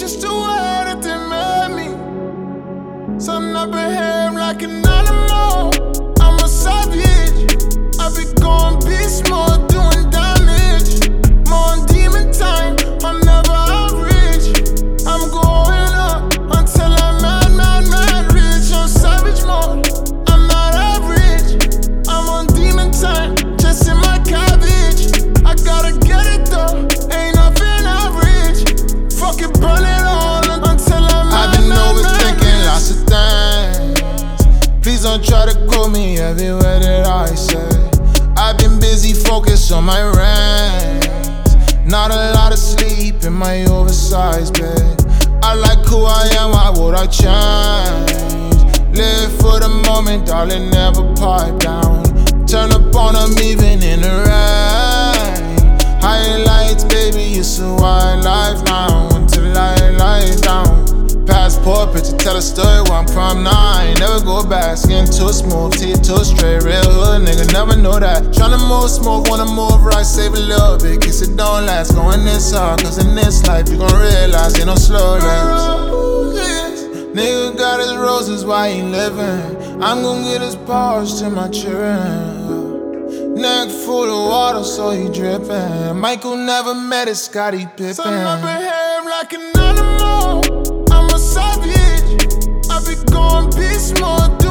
just the way that they made me. Something I behave like an animal. I'm a savage. I be going beast mode, doing damage. More on demon time, I'm never average. I'm going up until I'm mad rich. On savage mode, I'm not average. I'm on demon time, just in my cabbage. I gotta get it though, ain't nothing average. Fuck it, burn it all until I'm mad. I've been overthinking lots of things. Please don't try to quote me every word that I say. I've been busy, focused on my rants. Not a lot of sleep in my oversized bed. I like who I am, why would I change? Live for the moment, darling, never pipe down. Turn up on them even in the rain. Highlights, baby, it's a wild life now. Until I lie down. Passport picture, tell a story where I'm from. Nah, I ain't never go back. Skin too smooth, teeth too straight. Real hood nigga, never know that. Tryna move smoke, wanna move right, save a little bit. Kiss it don't last, going this hard. Cause in this life you gon' realize ain't no slow dance. Nigga got his roses while he living. I'm gon' get his paws to my children. Neck full of water, so he drippin'. Michael never met his Scottie Pippen. Something I behave like an animal. I'm a savage. I be going beast mode.